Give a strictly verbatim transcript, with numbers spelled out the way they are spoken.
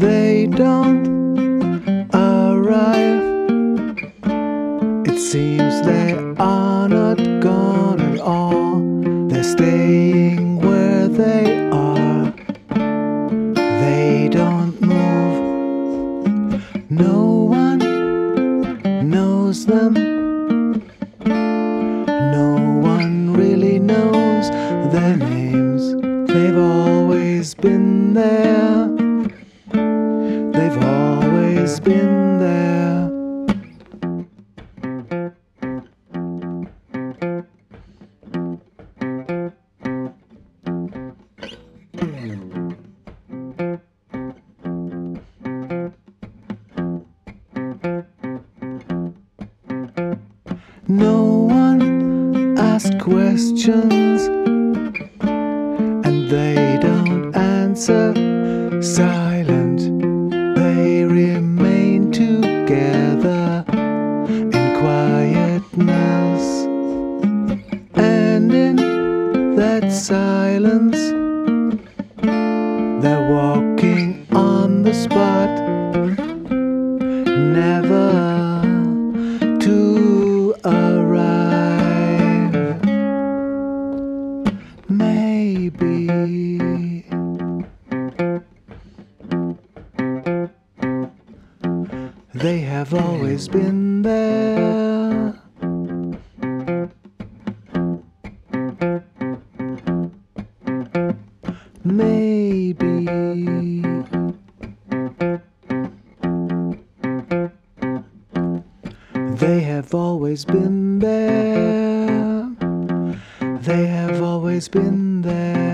they don't arrive. It seems they are not gone at all. They're staying where they are. They don't move. No one knows them. No one really knows their names. They've always been there. They've always been there. No one asks questions, and they don't answer. Silent, they remain together in quietness. And in that silence, they're walking on the spot, never to arrive. Maybe they have always been there. Maybe they have always been there. They have always been there.